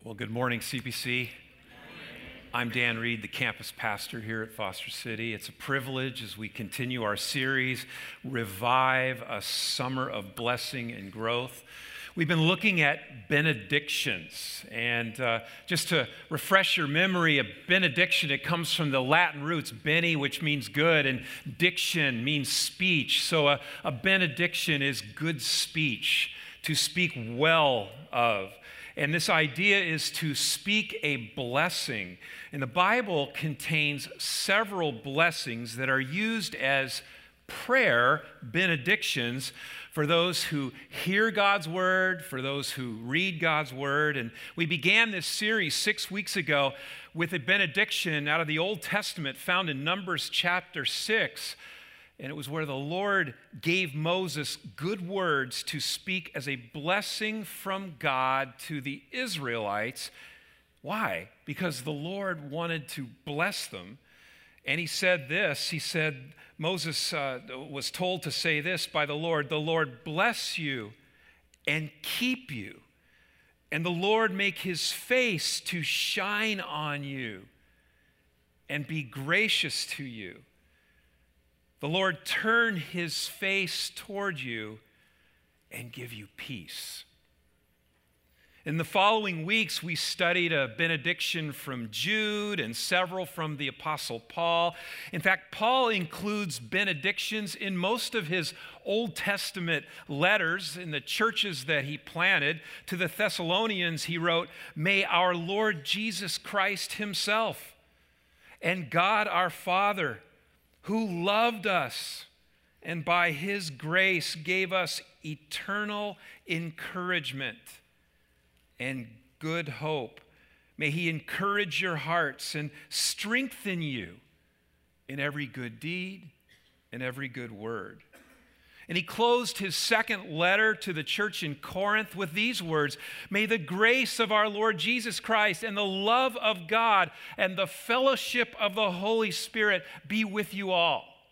Well, good morning, CPC. I'm Dan Reed, the campus pastor here at Foster City. It's a privilege as we continue our series, Revive, a Summer of Blessing and Growth. We've been looking at benedictions, and just to refresh your memory, a benediction, it comes from the Latin roots, bene, which means good, and diction means speech. So a benediction is good speech, to speak well of. And this idea is to speak a blessing. And the Bible contains several blessings that are used as prayer benedictions for those who hear God's word, for those who read God's word. And we began this series 6 weeks ago with a benediction out of the Old Testament found in Numbers chapter 6. And it was where the Lord gave Moses good words to speak as a blessing from God to the Israelites. Why? Because the Lord wanted to bless them. And he said this, Moses was told to say this by the Lord bless you and keep you, and the Lord make his face to shine on you and be gracious to you. The Lord turn his face toward you and give you peace. In the following weeks, we studied a benediction from Jude and several from the Apostle Paul. In fact, Paul includes benedictions in most of his Old Testament letters in the churches that he planted. To the Thessalonians, he wrote, "May our Lord Jesus Christ himself and God our Father, who loved us and by his grace gave us eternal encouragement and good hope. May he encourage your hearts and strengthen you in every good deed and every good word." And he closed his second letter to the church in Corinth with these words, "May the grace of our Lord Jesus Christ and the love of God and the fellowship of the Holy Spirit be with you all."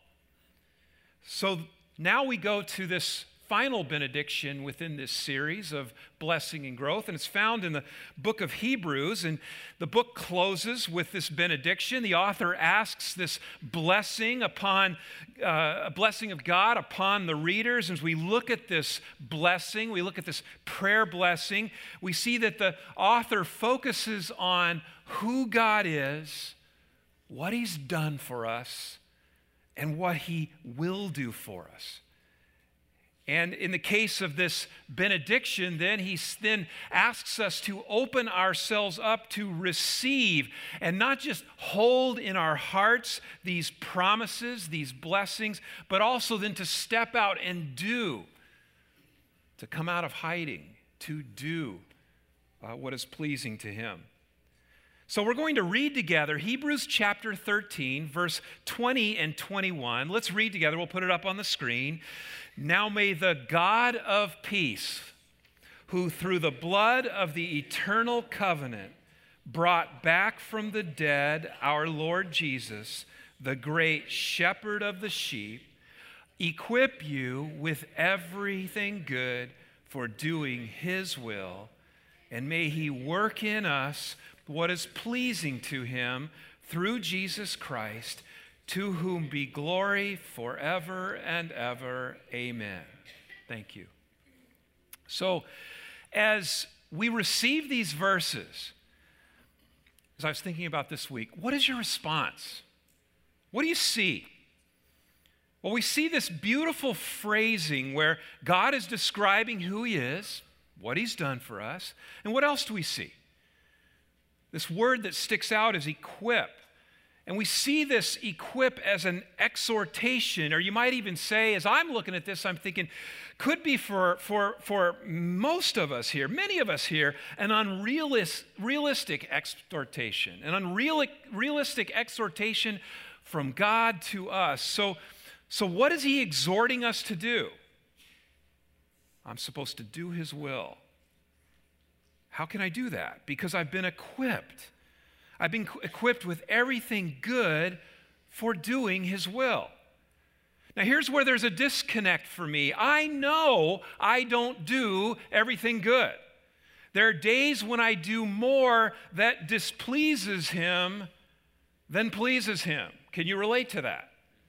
So now we go to this final benediction within this series of blessing and growth, and it's found in the book of Hebrews, and the book closes with this benediction. The author asks this blessing upon a blessing of God upon the readers. As we look at this blessing, we look at this prayer blessing, we see that the author focuses on who God is, what he's done for us, and what he will do for us. And in the case of this benediction, then he asks us to open ourselves up to receive and not just hold in our hearts these promises, these blessings, but also then to step out and do, to come out of hiding, to do what is pleasing to him. So we're going to read together Hebrews chapter 13, verse 20 and 21. Let's read together. We'll put it up on the screen. "Now may the God of peace, who through the blood of the eternal covenant brought back from the dead our Lord Jesus, the great shepherd of the sheep, equip you with everything good for doing his will, and may he work in us what is pleasing to him through Jesus Christ, to whom be glory forever and ever. Amen." Thank you. So, as we receive these verses, as I was thinking about this week, what is your response? What do you see? Well, we see this beautiful phrasing where God is describing who he is, what he's done for us, and what else do we see? This word that sticks out is equip. And we see this equip as an exhortation, or you might even say, as I'm looking at this, I'm thinking, could be for most of us here, many of us here, an unrealistic exhortation, an unrealistic exhortation from God to us. So what is he exhorting us to do? I'm supposed to do his will. How can I do that? Because I've been equipped. I've been equipped with everything good for doing his will. Now, here's where there's a disconnect for me. I know I don't do everything good. There are days when I do more that displeases him than pleases him. Can you relate to that?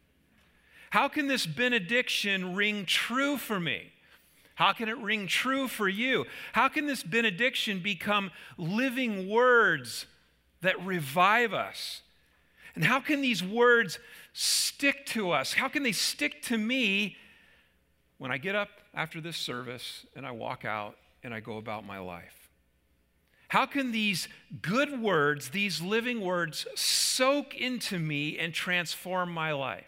How can this benediction ring true for me? How can it ring true for you? How can this benediction become living words that revive us? And how can these words stick to us? How can they stick to me when I get up after this service and I walk out and I go about my life? How can these good words, these living words, soak into me and transform my life?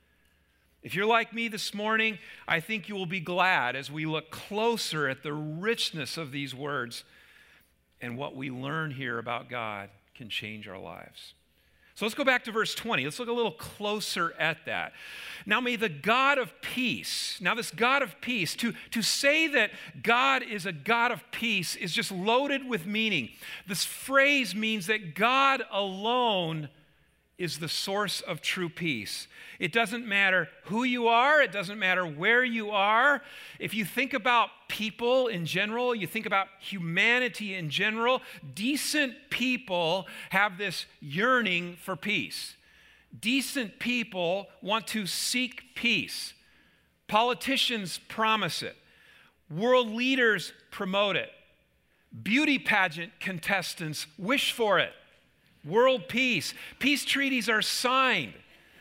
If you're like me this morning, I think you will be glad as we look closer at the richness of these words and what we learn here about God can change our lives. So let's go back to verse 20. Let's look a little closer at that. Now may the God of peace, now this God of peace, to say that God is a God of peace is just loaded with meaning. This phrase means that God alone is the source of true peace. It doesn't matter who you are. It doesn't matter where you are. If you think about people in general, you think about humanity in general, decent people have this yearning for peace. Decent people want to seek peace. Politicians promise it. World leaders promote it. Beauty pageant contestants wish for it. World peace. Peace treaties are signed.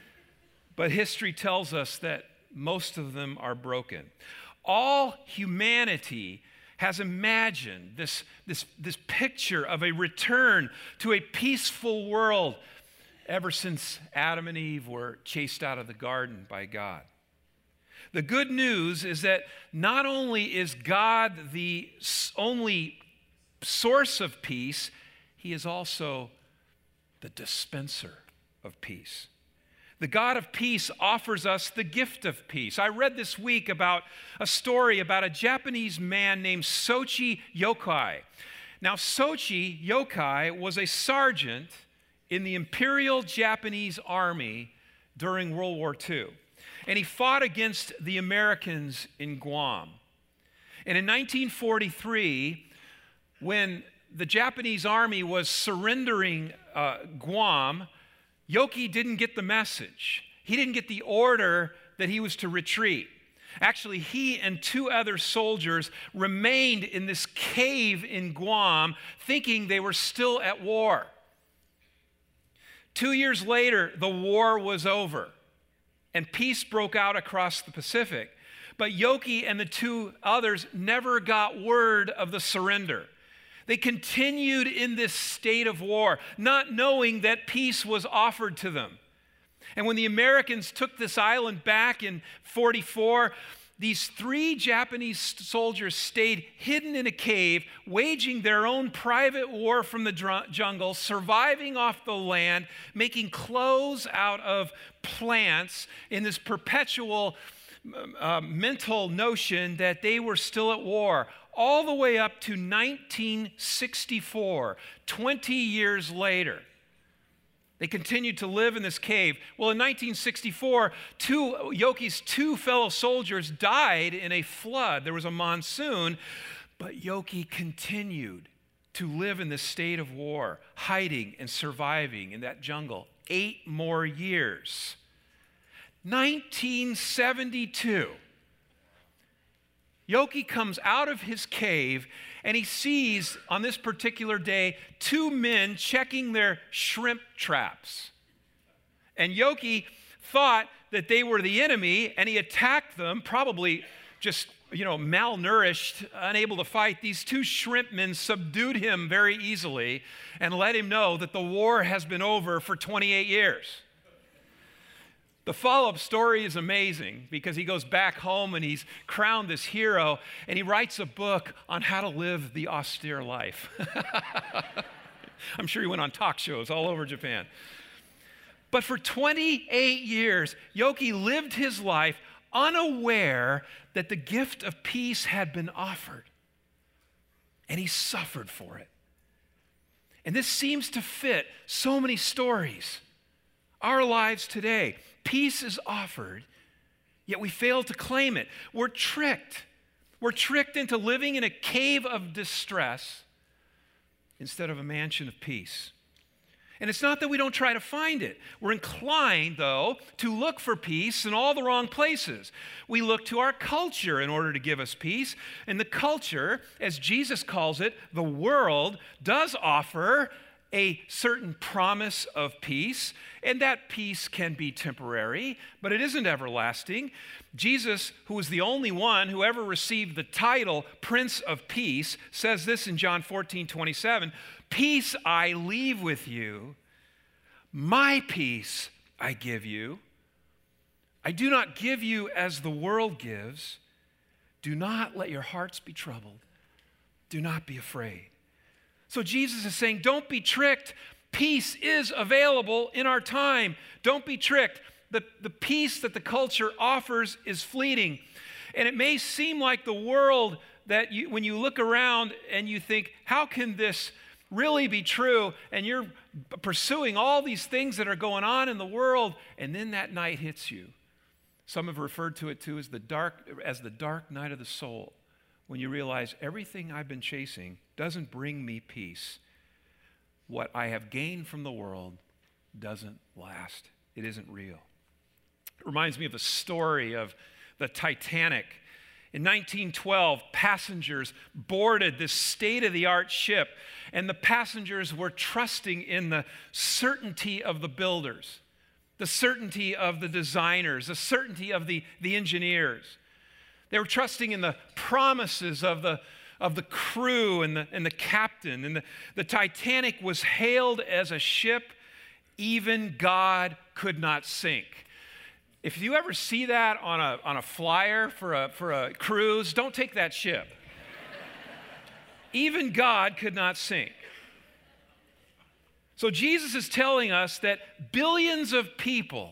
But history tells us that most of them are broken. All humanity has imagined this picture of a return to a peaceful world ever since Adam and Eve were chased out of the garden by God. The good news is that not only is God the only source of peace, he is also the dispenser of peace. The God of peace offers us the gift of peace. I read this week about a story about a Japanese man named Soichi Yokai. Now, Soichi Yokai was a sergeant in the Imperial Japanese Army during World War II. And he fought against the Americans in Guam. And in 1943, when the Japanese army was surrendering Guam, Yoki didn't get the message. He didn't get the order that he was to retreat. Actually, he and two other soldiers remained in this cave in Guam, thinking they were still at war. 2 years later, the war was over, and peace broke out across the Pacific. But Yoki and the two others never got word of the surrender. They continued in this state of war, not knowing that peace was offered to them. And when the Americans took this island back in 1944, these 3 Japanese soldiers stayed hidden in a cave, waging their own private war from the jungle, surviving off the land, making clothes out of plants in this perpetual mental notion that they were still at war, all the way up to 1964, 20 years later. They continued to live in this cave. Well, in 1964, Yoki's two fellow soldiers died in a flood. There was a monsoon, but Yoki continued to live in this state of war, hiding and surviving in that jungle 8 more years. 1972. Yoki comes out of his cave and he sees on this particular day 2 men checking their shrimp traps. And Yoki thought that they were the enemy and he attacked them, probably just, malnourished, unable to fight. These 2 shrimp men subdued him very easily and let him know that the war has been over for 28 years. The follow-up story is amazing because he goes back home and he's crowned this hero and he writes a book on how to live the austere life. I'm sure he went on talk shows all over Japan. But for 28 years, Yoki lived his life unaware that the gift of peace had been offered. And he suffered for it. And this seems to fit so many stories. Our lives today. Peace is offered, yet we fail to claim it. We're tricked. We're tricked into living in a cave of distress instead of a mansion of peace. And it's not that we don't try to find it. We're inclined, though, to look for peace in all the wrong places. We look to our culture in order to give us peace. And the culture, as Jesus calls it, the world, does offer a certain promise of peace. And that peace can be temporary, but it isn't everlasting. Jesus, who was the only one who ever received the title Prince of Peace, says this in John 14:27, "Peace I leave with you, my peace I give you. I do not give you as the world gives. Do not let your hearts be troubled. Do not be afraid." So Jesus is saying, don't be tricked. Peace is available in our time. Don't be tricked. The peace that the culture offers is fleeting. And it may seem like the world that when you look around and you think, how can this really be true? And you're pursuing all these things that are going on in the world, and then that night hits you. Some have referred to it too as the dark night of the soul, when you realize everything I've been chasing doesn't bring me peace. What I have gained from the world doesn't last. It isn't real. It reminds me of the story of the Titanic. In 1912, passengers boarded this state-of-the-art ship, and the passengers were trusting in the certainty of the builders, the certainty of the designers, the certainty of the engineers. They were trusting in the promises of the crew and the captain. And the Titanic was hailed as a ship even God could not sink. If you ever see that on a flyer for a cruise, don't take that ship. Even God could not sink. So Jesus is telling us that billions of people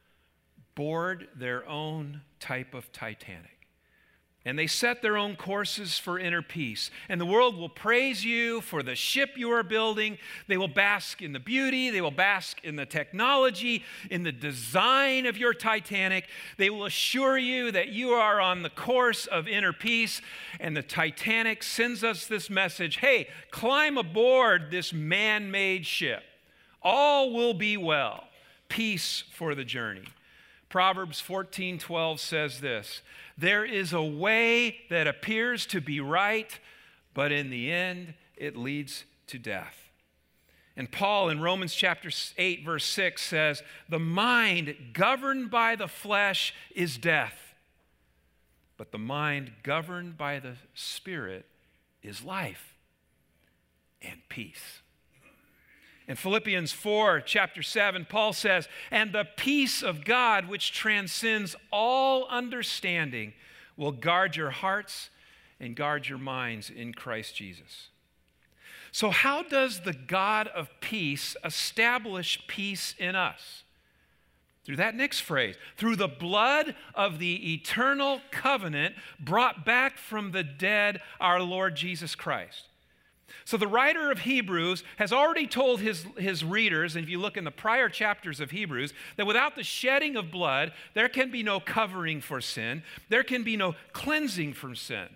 board their own type of Titanic. And they set their own courses for inner peace. And the world will praise you for the ship you are building. They will bask in the beauty. They will bask in the technology, in the design of your Titanic. They will assure you that you are on the course of inner peace. And the Titanic sends us this message, hey, climb aboard this man-made ship. All will be well. Peace for the journey. Proverbs 14:12 says this, "There is a way that appears to be right, but in the end it leads to death." And Paul in Romans chapter 8, verse 6 says, "The mind governed by the flesh is death, but the mind governed by the Spirit is life and peace." In Philippians 4, chapter 7, Paul says, "And the peace of God, which transcends all understanding, will guard your hearts and guard your minds in Christ Jesus." So how does the God of peace establish peace in us? Through that next phrase, through the blood of the eternal covenant brought back from the dead, our Lord Jesus Christ. So the writer of Hebrews has already told his readers, and if you look in the prior chapters of Hebrews, that without the shedding of blood, there can be no covering for sin. There can be no cleansing from sin.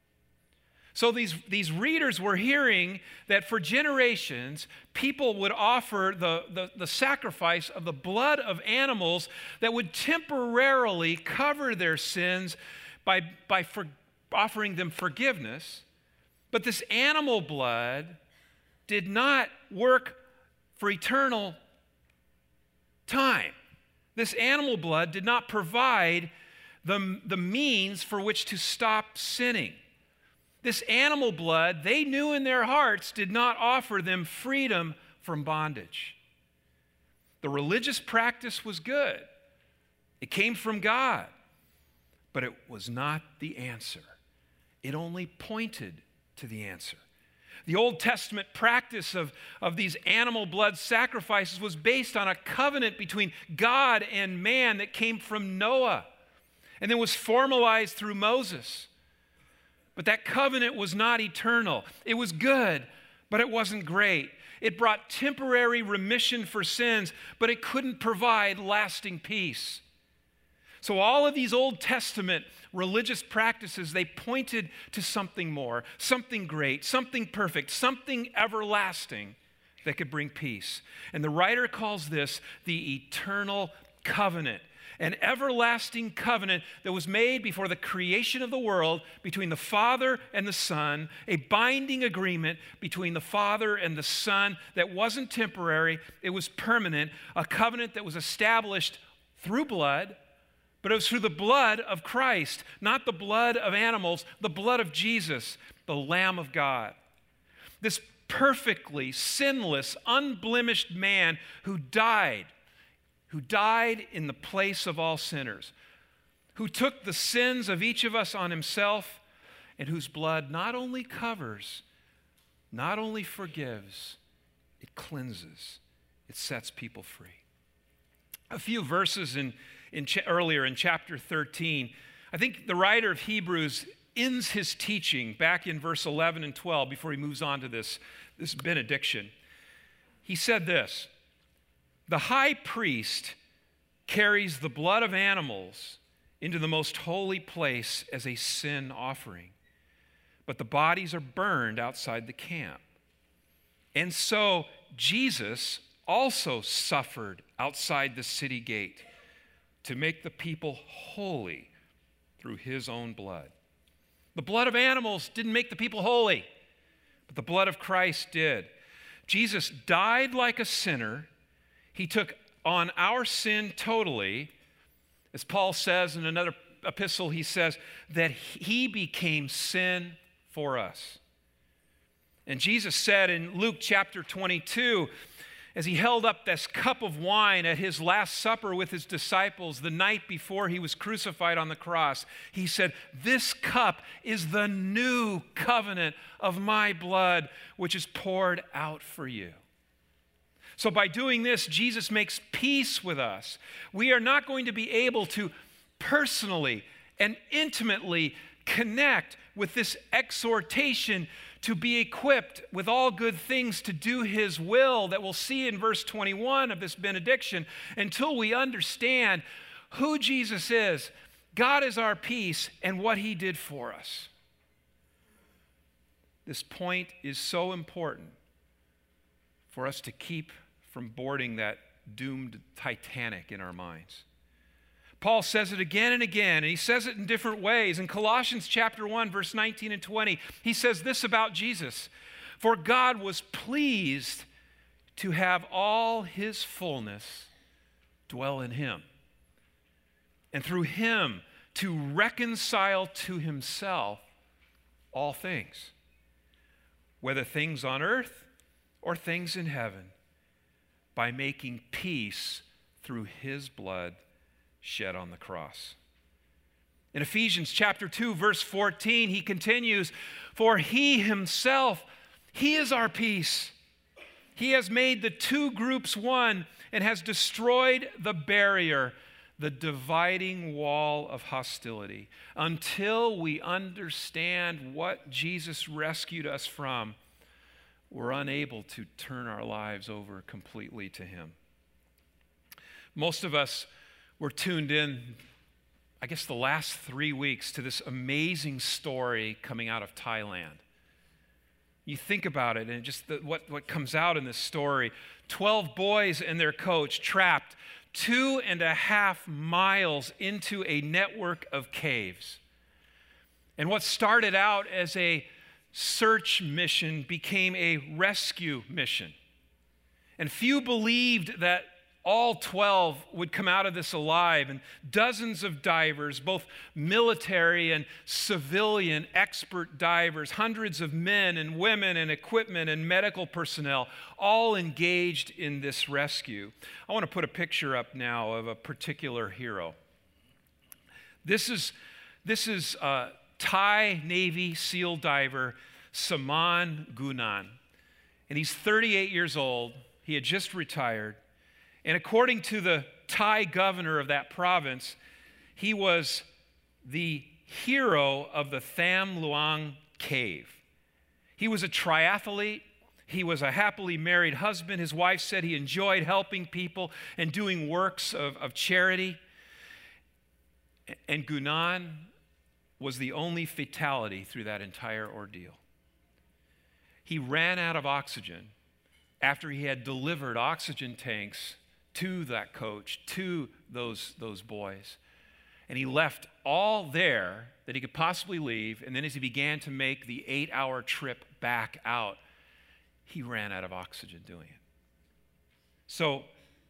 So these readers were hearing that for generations, people would offer the sacrifice of the blood of animals that would temporarily cover their sins by offering them forgiveness. But this animal blood did not work for eternal time. This animal blood did not provide the means for which to stop sinning. This animal blood, they knew in their hearts, did not offer them freedom from bondage. The religious practice was good. It came from God, but it was not the answer. It only pointed to the answer. The Old Testament practice of these animal blood sacrifices was based on a covenant between God and man that came from Noah and then was formalized through Moses. But that covenant was not eternal. It was good, but it wasn't great. It brought temporary remission for sins, but it couldn't provide lasting peace. So all of these Old Testament religious practices, they pointed to something more, something great, something perfect, something everlasting that could bring peace. And the writer calls this the eternal covenant, an everlasting covenant that was made before the creation of the world between the Father and the Son, a binding agreement between the Father and the Son that wasn't temporary, it was permanent, a covenant that was established through blood, but it was through the blood of Christ, not the blood of animals, the blood of Jesus, the Lamb of God. This perfectly sinless, unblemished man who died in the place of all sinners, who took the sins of each of us on himself, and whose blood not only covers, not only forgives, it cleanses, it sets people free. A few verses earlier in chapter 13, I think the writer of Hebrews ends his teaching back in verse 11 and 12 before he moves on to this benediction. He said this: the high priest carries the blood of animals into the most holy place as a sin offering, but the bodies are burned outside the camp. And so Jesus also suffered outside the city gate to make the people holy through his own blood. The blood of animals didn't make the people holy, but the blood of Christ did. Jesus died like a sinner. He took on our sin totally. As Paul says in another epistle, he says that he became sin for us. And Jesus said in Luke chapter 22, as he held up this cup of wine at his Last Supper with his disciples the night before he was crucified on the cross, he said, "This cup is the new covenant of my blood, which is poured out for you." So by doing this, Jesus makes peace with us. We are not going to be able to personally and intimately connect with this exhortation to be equipped with all good things to do his will that we'll see in verse 21 of this benediction until we understand who Jesus is. God is our peace and what he did for us. This point is so important for us to keep from boarding that doomed Titanic in our minds. Paul says it again and again, and he says it in different ways. In Colossians chapter 1, verse 19 and 20, he says this about Jesus: "For God was pleased to have all his fullness dwell in him, and through him to reconcile to himself all things, whether things on earth or things in heaven, by making peace through his blood shed on the cross." In Ephesians chapter 2, verse 14, he continues, "For he himself, he is our peace. He has made the two groups one and has destroyed the barrier, the dividing wall of hostility." Until we understand what Jesus rescued us from, we're unable to turn our lives over completely to him. Most of us were tuned in, I guess, the last 3 weeks to this amazing story coming out of Thailand. You think about it and just what comes out in this story. 12 boys and their coach trapped 2.5 miles into a network of caves. And what started out as a search mission became a rescue mission. And few believed that all 12 would come out of this alive, and dozens of divers, both military and civilian expert divers, hundreds of men and women and equipment and medical personnel, all engaged in this rescue. I want to put a picture up now of a particular hero. This is Thai Navy SEAL diver Saman Gunan, and he's 38 years old. He had just retired. And according to the Thai governor of that province, he was the hero of the Tham Luang Cave. He was a triathlete. He was a happily married husband. His wife said he enjoyed helping people and doing works of charity. And Gunan was the only fatality through that entire ordeal. He ran out of oxygen after he had delivered oxygen tanks to that coach, to those boys. And he left all there that he could possibly leave. And then as he began to make the 8-hour trip back out, he ran out of oxygen doing it. So,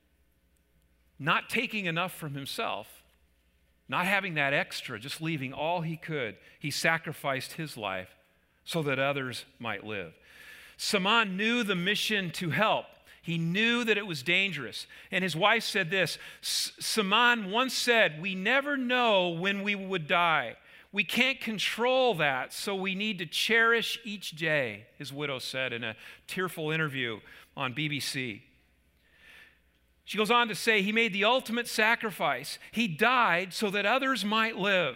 not taking enough from himself, not having that extra, just leaving all he could, he sacrificed his life so that others might live. Saman knew the mission to help. He knew that it was dangerous. And his wife said this, Saman once said, "We never know when we would die. We can't control that, so we need to cherish each day," his widow said in a tearful interview on BBC. She goes on to say, he made the ultimate sacrifice. He died so that others might live.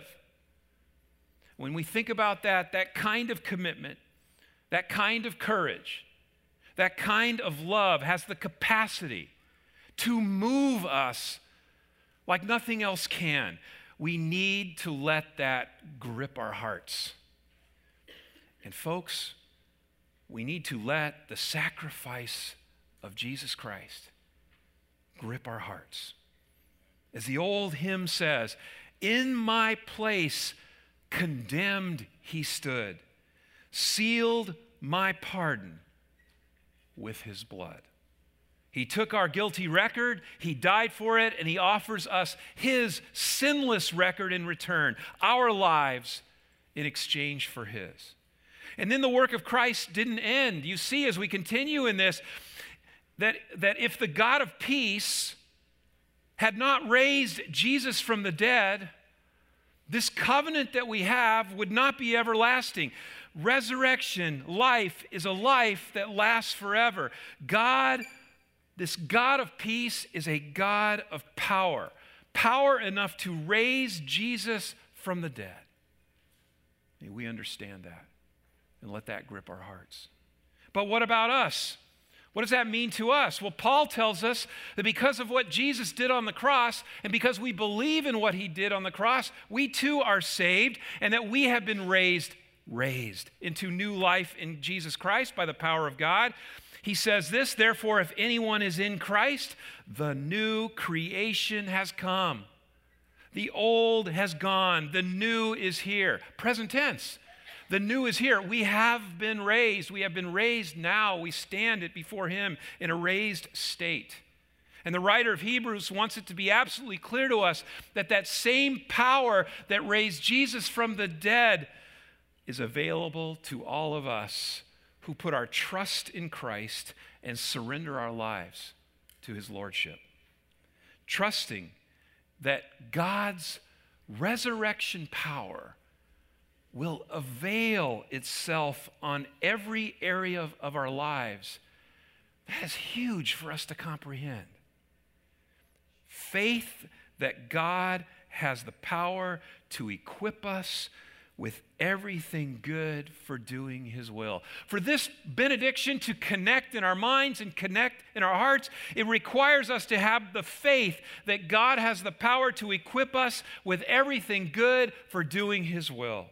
When we think about that kind of commitment, that kind of courage, that kind of love has the capacity to move us like nothing else can. We need to let that grip our hearts. And folks, we need to let the sacrifice of Jesus Christ grip our hearts. As the old hymn says, "In my place condemned he stood, sealed my pardon with his blood." He took our guilty record, he died for it, and he offers us his sinless record in return, our lives in exchange for his. And then the work of Christ didn't end. You see, as we continue in this, that if the God of peace had not raised Jesus from the dead, this covenant that we have would not be everlasting. Resurrection life is a life that lasts forever. This God of peace is a God of power, power enough to raise Jesus from the dead. May we understand that and let that grip our hearts. But what about us? What does that mean to us? Well, Paul tells us that because of what Jesus did on the cross and because we believe in what he did on the cross, we too are saved and that we have been raised into new life in Jesus Christ by the power of God. He says this, "Therefore, if anyone is in Christ, the new creation has come. The old has gone. The new is here." Present tense. The new is here. We have been raised. We have been raised now. We stand it before him in a raised state. And the writer of Hebrews wants it to be absolutely clear to us that that same power that raised Jesus from the dead is available to all of us who put our trust in Christ and surrender our lives to his lordship. Trusting that God's resurrection power will avail itself on every area of our lives. That is huge for us to comprehend. Faith that God has the power to equip us with everything good for doing his will. For this benediction to connect in our minds and connect in our hearts, it requires us to have the faith that God has the power to equip us with everything good for doing his will.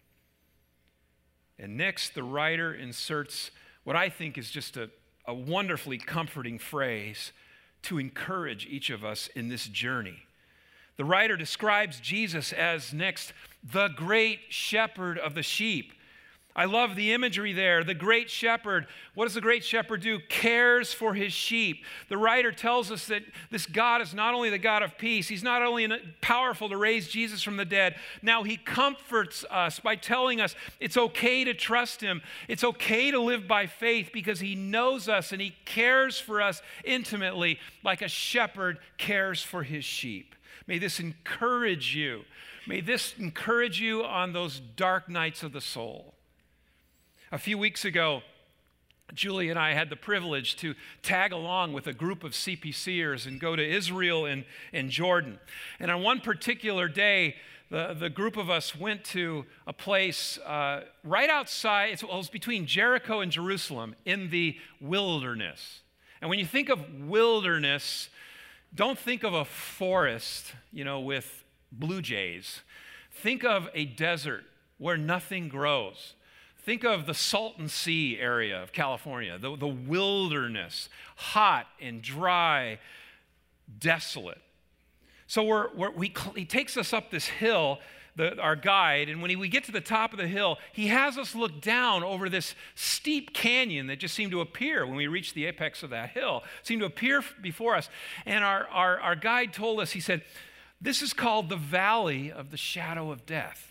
And next, the writer inserts what I think is just a wonderfully comforting phrase to encourage each of us in this journey. The writer describes Jesus as next, the great shepherd of the sheep. I love the imagery there. The great shepherd. What does the great shepherd do? Cares for his sheep. The writer tells us that this God is not only the God of peace, he's not only powerful to raise Jesus from the dead, now he comforts us by telling us it's okay to trust him. It's okay to live by faith because he knows us and he cares for us intimately like a shepherd cares for his sheep. May this encourage you. May this encourage you on those dark nights of the soul. A few weeks ago, Julie and I had the privilege to tag along with a group of CPCers and go to Israel and Jordan. And on one particular day, the group of us went to a place right outside, it was between Jericho and Jerusalem in the wilderness. And when you think of wilderness, don't think of a forest, with blue jays. Think of a desert where nothing grows. Think of the Salton Sea area of California, the wilderness, hot and dry, desolate. So he takes us up this hill, our guide, and when we get to the top of the hill, he has us look down over this steep canyon that just seemed to appear when we reached the apex of that hill, seemed to appear before us. And our guide told us, he said, this is called the Valley of the Shadow of Death.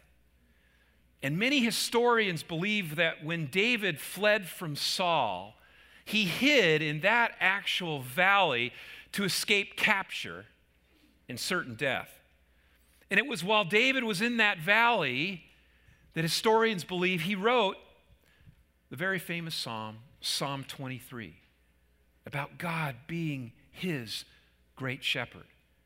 And many historians believe that when David fled from Saul, he hid in that actual valley to escape capture and certain death. And it was while David was in that valley that historians believe he wrote the very famous psalm, Psalm 23, about God being his great shepherd.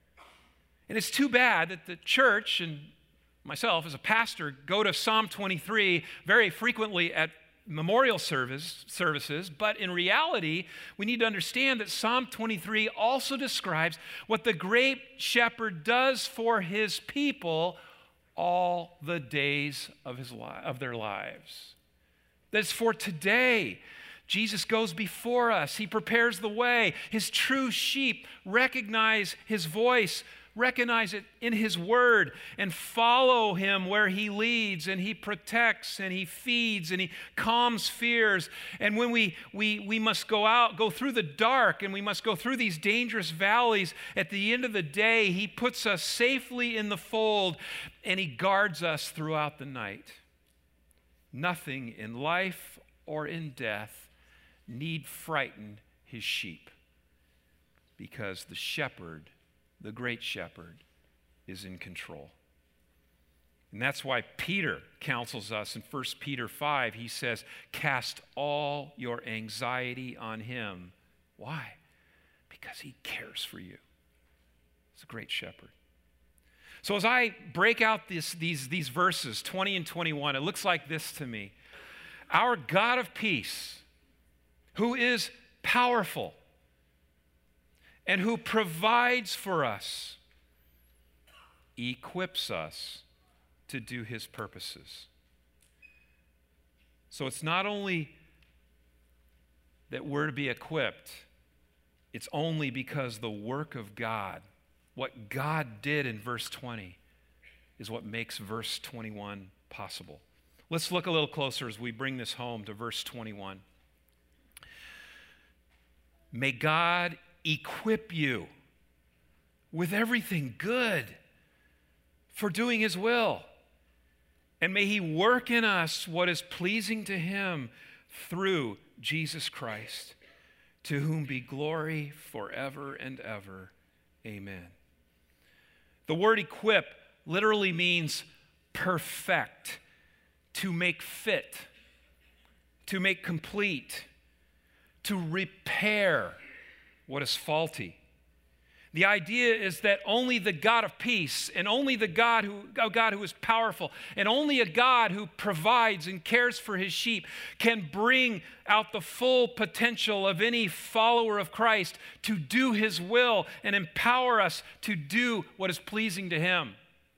And it's too bad that the church and myself as a pastor go to Psalm 23 very frequently at memorial services, but in reality, we need to understand that Psalm 23 also describes what the great shepherd does for his people all the days of their lives. That's for today. Jesus goes before us. He prepares the way. His true sheep recognize his voice, recognize it in his word, and follow him where he leads, and he protects, and he feeds, and he calms fears. And when we must go through the dark, and we must go through these dangerous valleys, at the end of the day, he puts us safely in the fold, and he guards us throughout the night. Nothing in life or in death need frighten his sheep, because the shepherd, the great shepherd, is in control. And that's why Peter counsels us in 1 Peter 5. He says, cast all your anxiety on him. Why? Because he cares for you. He's a great shepherd. So as I break out these verses, 20 and 21, it looks like this to me. Our God of peace, who is powerful, and who provides for us, equips us to do his purposes. So it's not only that we're to be equipped, it's only because the work of God, what God did in verse 20, is what makes verse 21 possible. Let's look a little closer as we bring this home to verse 21. May God equip you with everything good for doing his will. And may he work in us what is pleasing to him through Jesus Christ, to whom be glory forever and ever. Amen. The word equip literally means perfect, to make fit, to make complete, to repair what is faulty. The idea is that only the God of peace, and only a God who is powerful, and only a God who provides and cares for his sheep can bring out the full potential of any follower of Christ to do his will and empower us to do what is pleasing to him.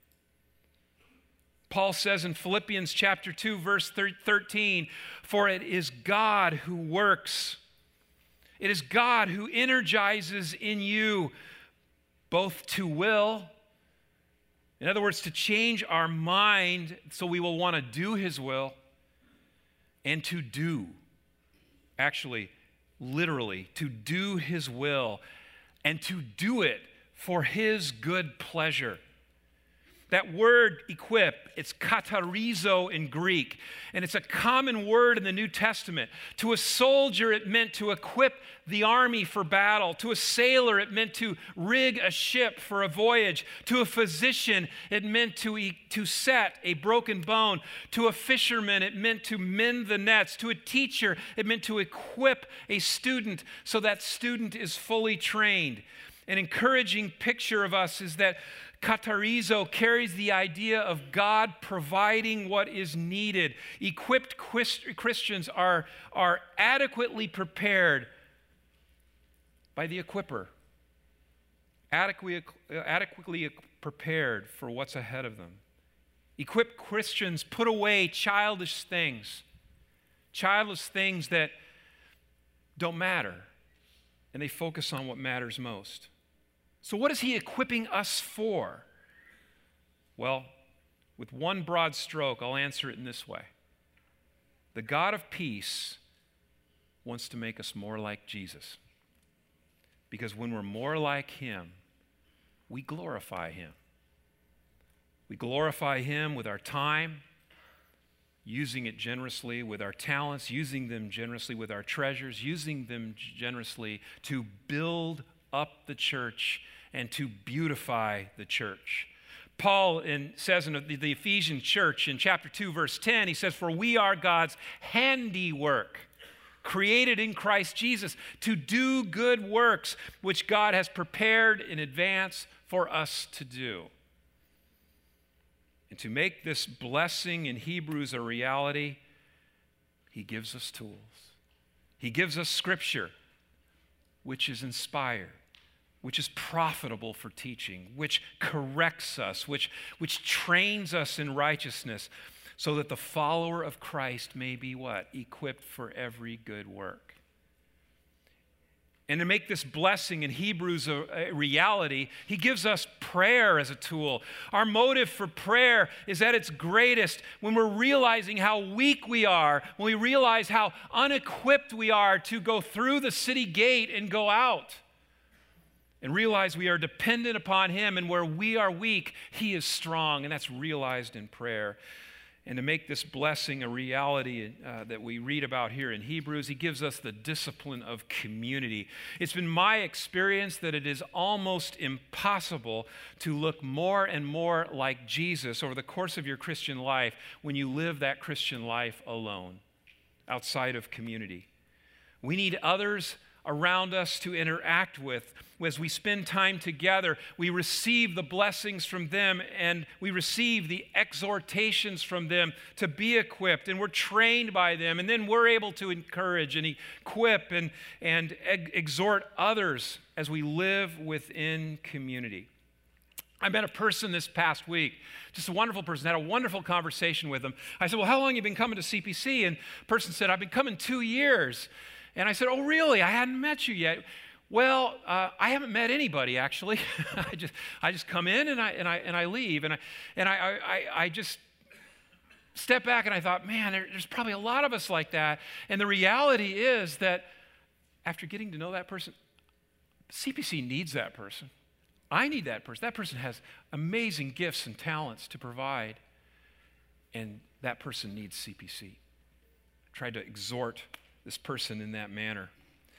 Paul says in Philippians chapter 2, verse 13, for it is God who works. It is God who energizes in you both to will, in other words, to change our mind so we will want to do his will, and to do, actually, literally, to do his will, and to do it for his good pleasure. That word equip, it's katarizo in Greek, and it's a common word in the New Testament. To a soldier, it meant to equip the army for battle. To a sailor, it meant to rig a ship for a voyage. To a physician, it meant to set a broken bone. To a fisherman, it meant to mend the nets. To a teacher, it meant to equip a student so that student is fully trained. An encouraging picture of us is that katarizo carries the idea of God providing what is needed. Equipped Christians are adequately prepared by the equipper, adequately prepared for what's ahead of them. Equipped Christians put away childish things that don't matter, and they focus on what matters most. So what is he equipping us for? Well, with one broad stroke, I'll answer it in this way. The God of peace wants to make us more like Jesus. Because when we're more like him, we glorify him. We glorify him with our time, using it generously, with our talents, using them generously with our treasures, using them generously to build up the church and to beautify the church. Paul says in the Ephesian church in chapter 2, verse 10, he says, "For we are God's handiwork, created in Christ Jesus to do good works, which God has prepared in advance for us to do." And to make this blessing in Hebrews a reality, he gives us tools. He gives us Scripture, which is inspired, which is profitable for teaching, which corrects us, which trains us in righteousness, so that the follower of Christ may be what? Equipped for every good work. And to make this blessing in Hebrews a reality, he gives us prayer as a tool. Our motive for prayer is at its greatest when we're realizing how weak we are, when we realize how unequipped we are to go through the city gate and go out, and realize we are dependent upon him, and where we are weak, he is strong, and that's realized in prayer. And to make this blessing a reality that we read about here in Hebrews, he gives us the discipline of community. It's been my experience that it is almost impossible to look more and more like Jesus over the course of your Christian life when you live that Christian life alone, outside of community. We need others around us to interact with. As we spend time together, we receive the blessings from them, and we receive the exhortations from them to be equipped, and we're trained by them, and then we're able to encourage and equip and exhort others as we live within community. I met a person this past week, just a wonderful person, had a wonderful conversation with them. I said, "Well, how long have you been coming to CPC?" And the person said, "I've been coming 2 years. And I said, "Oh, really? I hadn't met you yet." "Well, I haven't met anybody, actually. I just come in and I leave, and I just stepped back and I thought, man, there's probably a lot of us like that. And the reality is that after getting to know that person, CPC needs that person. I need that person. That person has amazing gifts and talents to provide, and that person needs CPC." I tried to exhort this person in that manner.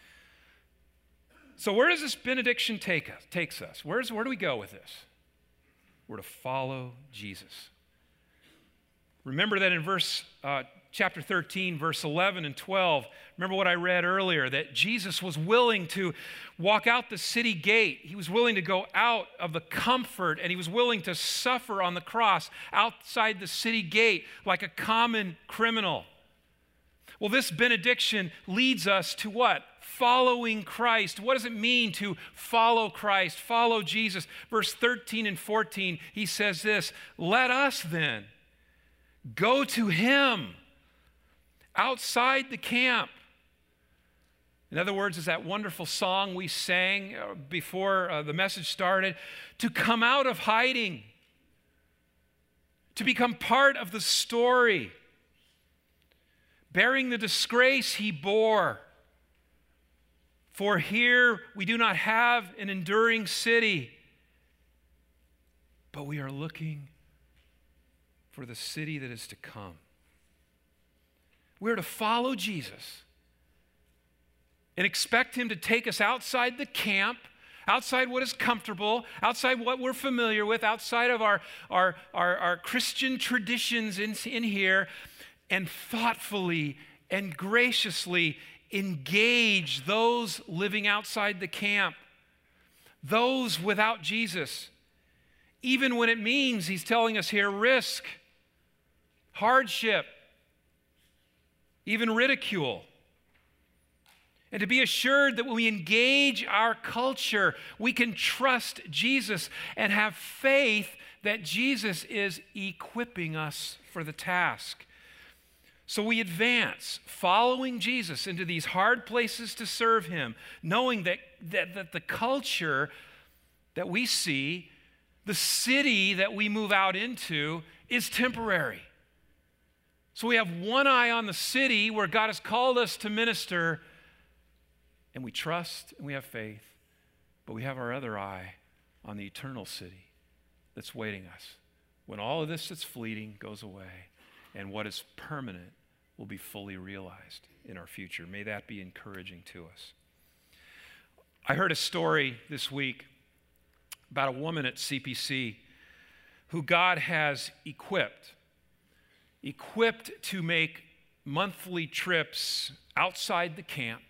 So where does this benediction takes us? Where do we go with this? We're to follow Jesus. Remember that in chapter 13, verse 11 and 12, remember what I read earlier, that Jesus was willing to walk out the city gate. He was willing to go out of the comfort, and he was willing to suffer on the cross outside the city gate like a common criminal. Well, this benediction leads us to what? Following Christ. What does it mean to follow Christ, follow Jesus? Verse 13 and 14, he says this, "Let us then go to him outside the camp." In other words, it's that wonderful song we sang before the message started, to come out of hiding, to become part of the story, bearing the disgrace he bore. For here we do not have an enduring city, but we are looking for the city that is to come. We're to follow Jesus and expect him to take us outside the camp, outside what is comfortable, outside what we're familiar with, outside of our Christian traditions in here, and thoughtfully and graciously engage those living outside the camp, those without Jesus, even when it means, he's telling us here, risk, hardship, even ridicule. And to be assured that when we engage our culture, we can trust Jesus and have faith that Jesus is equipping us for the task. So we advance, following Jesus into these hard places to serve him, knowing that the culture that we see, the city that we move out into, is temporary. So we have one eye on the city where God has called us to minister, and we trust and we have faith, but we have our other eye on the eternal city that's waiting us when all of this that's fleeting goes away and what is permanent will be fully realized in our future. May that be encouraging to us. I heard a story this week about a woman at CPC who God has equipped to make monthly trips outside the camp,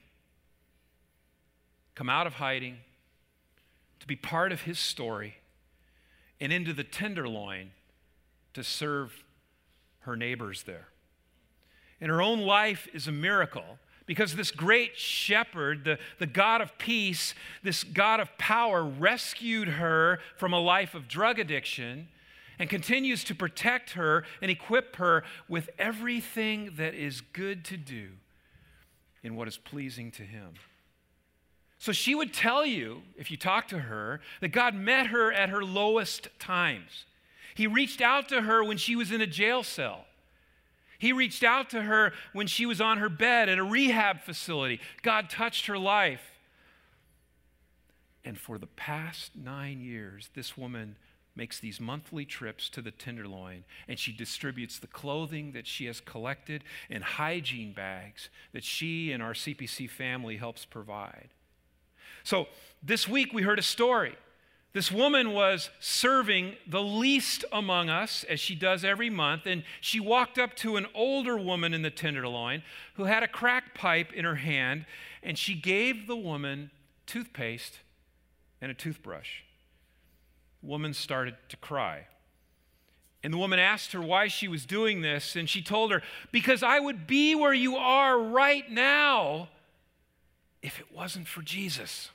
come out of hiding, to be part of his story, and into the Tenderloin to serve her neighbors there. And her own life is a miracle because this great shepherd, the God of peace, this God of power, rescued her from a life of drug addiction and continues to protect her and equip her with everything that is good to do in what is pleasing to him. So she would tell you, if you talk to her, that God met her at her lowest times. He reached out to her when she was in a jail cell. He reached out to her when she was on her bed at a rehab facility. God touched her life. And for the past 9 years, this woman makes these monthly trips to the Tenderloin, and she distributes the clothing that she has collected and hygiene bags that she and our CPC family helps provide. So this week we heard a story. This woman was serving the least among us, as she does every month, and she walked up to an older woman in the Tenderloin who had a crack pipe in her hand, and she gave the woman toothpaste and a toothbrush. The woman started to cry. And the woman asked her why she was doing this, and she told her, "Because I would be where you are right now if it wasn't for Jesus."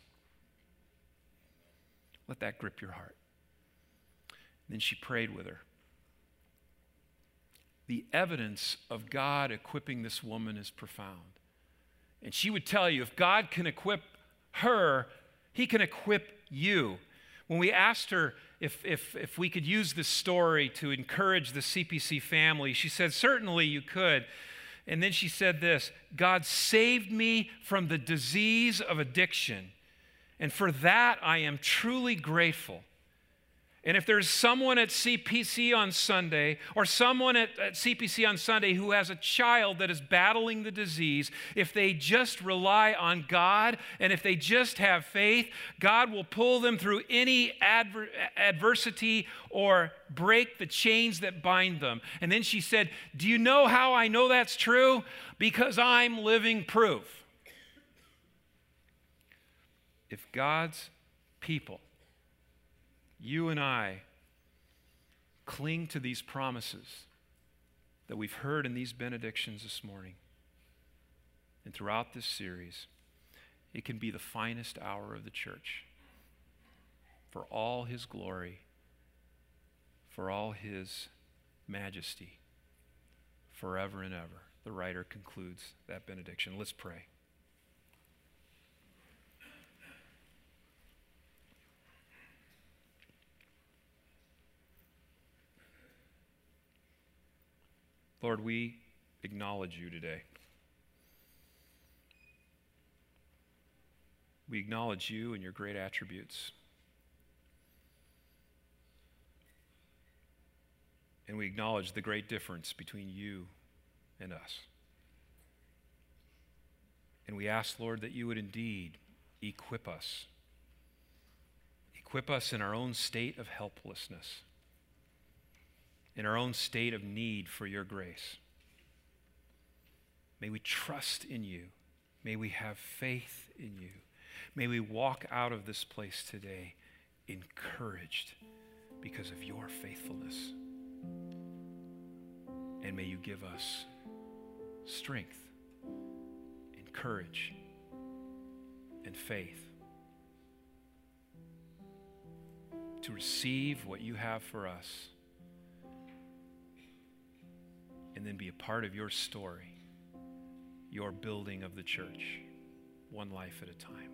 Let that grip your heart. Then she prayed with her. The evidence of God equipping this woman is profound. And she would tell you, if God can equip her, he can equip you. When we asked her if we could use this story to encourage the CPC family, she said, "Certainly you could." And then she said this, "God saved me from the disease of addiction. And for that, I am truly grateful." And if there's someone at CPC on Sunday, or someone at CPC on Sunday who has a child that is battling the disease, if they just rely on God and if they just have faith, God will pull them through any adversity or break the chains that bind them. And then she said, "Do you know how I know that's true? Because I'm living proof." If God's people, you and I, cling to these promises that we've heard in these benedictions this morning and throughout this series, it can be the finest hour of the church for all his glory, for all his majesty, forever and ever. The writer concludes that benediction. Let's pray. Lord, we acknowledge you today. We acknowledge you and your great attributes. And we acknowledge the great difference between you and us. And we ask, Lord, that you would indeed equip us. Equip us in our own state of helplessness, in our own state of need for your grace. May we trust in you. May we have faith in you. May we walk out of this place today encouraged because of your faithfulness. And may you give us strength and courage and faith to receive what you have for us, and then be a part of your story, your building of the church, one life at a time.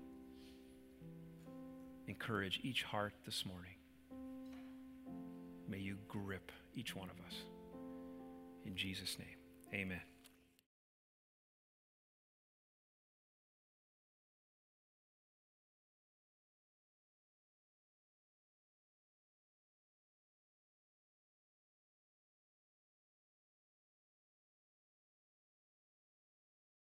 Encourage each heart this morning. May you grip each one of us. In Jesus' name, amen.